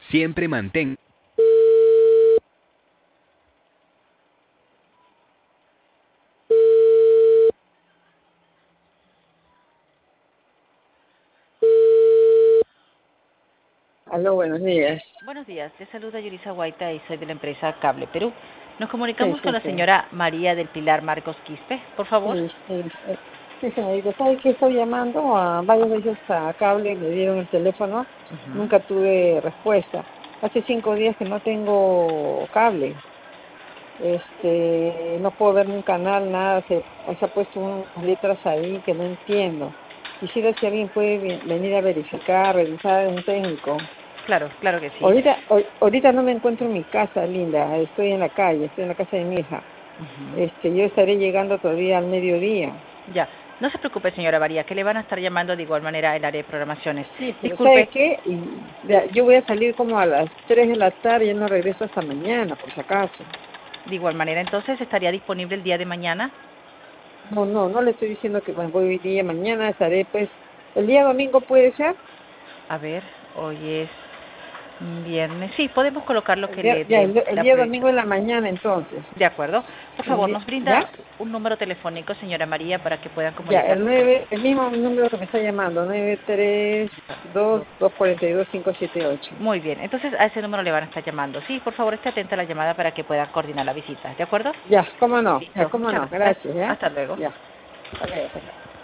Siempre mantén. Aló, buenos días. Buenos días, te saluda Yurisa Guaita y soy de la empresa Cable Perú. Nos Sí, comunicamos con sí, la sí. señora María del Pilar Marcos Quispe, por favor. Sí, sí, sí. Sí, señorita, ¿sabe que estoy llamando a varias veces a cable? Me dieron el teléfono, Ujú. nunca tuve respuesta. Hace 5 días que no tengo cable. No puedo ver un canal, nada, se ha puesto unas letras ahí que no entiendo. Quisiera si alguien puede venir a verificar, revisar un técnico. Claro, claro que sí. Ahorita no me encuentro en mi casa, linda, estoy en la calle, estoy en la casa de mi hija. Ujú. Yo estaré llegando todavía al mediodía. Ya, no se preocupe, señora María, que le van a estar llamando de igual manera el área de programaciones. Sí, pero ¿sabe Disculpe, qué? Yo voy a salir como a las 3 de la tarde, ya no regreso hasta mañana, por si acaso. de igual manera entonces estaría disponible el día de mañana. No, no, no le estoy diciendo que bueno, voy hoy día, mañana estaré pues, el día domingo puede ser, A ver, hoy es viernes. Sí, podemos colocar lo que le ya, dé el la día prioridad. domingo en la mañana entonces. De acuerdo. Por favor, nos ¿Ya? brinda un número telefónico, señora María, para que puedan Ya, comunicarse con el mismo número que me está llamando, 932 usted. 242 578. Muy bien, entonces a ese número le van a estar llamando. Sí, por favor, esté atenta a la llamada para que puedan coordinar la visita, ¿de acuerdo? Ya, cómo no, ya, Listo, cómo muchas no, gracias. gracias, ¿ya? Hasta luego. Ya, hasta luego.